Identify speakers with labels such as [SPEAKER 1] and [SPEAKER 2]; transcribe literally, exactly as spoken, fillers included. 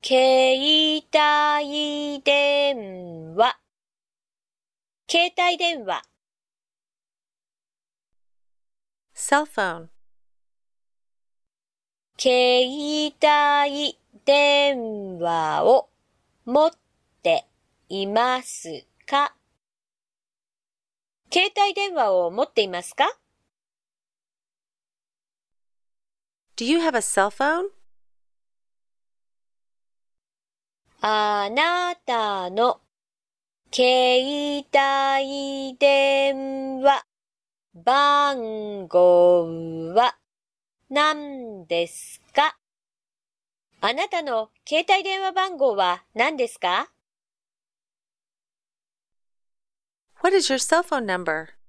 [SPEAKER 1] 携帯電話、携帯電話。
[SPEAKER 2] cell phone,
[SPEAKER 1] 携帯電話を持っていますか？携帯電話を持っていますか？
[SPEAKER 2] Do you have a cell phone?
[SPEAKER 1] あなたの携帯電話番号は何ですか？あなたの携帯電話番号は何ですか？
[SPEAKER 2] What is your cell phone number?